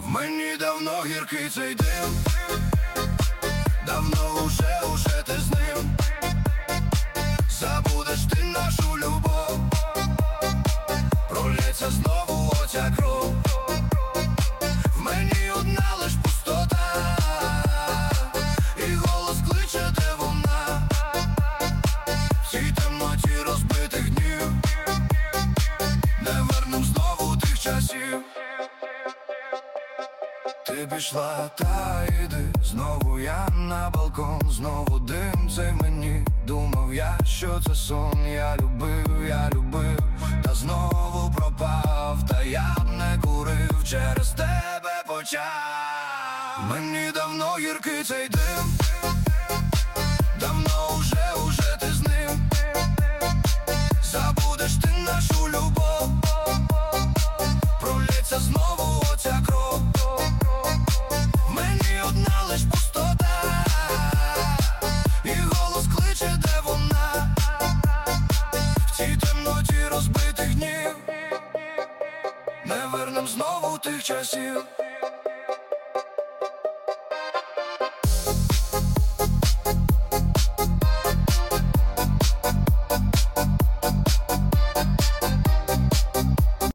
Мені давно гіркий цей дим, давно уже ти з ним. Забудеш ти нашу любов, пролється знову оця кров. В мені одна лиш пустота, і голос кличе, де вона. В цій темноті розбитих днів не вернем знову тих часів. Ти пішла, та йди, знову я на балкон, знову дим цей мені. Думав я, що це сон, я любив, та знову пропав. Та я б не курив, через тебе почав. Мені давно гіркий цей дим, давно уже ти з ним. Забудеш ти нашу любов, пролється знову оця кров. Мені одна лиш пустота, і голос кличе, де вона. В цій темноті розбитих днів не вернем знову тих часів.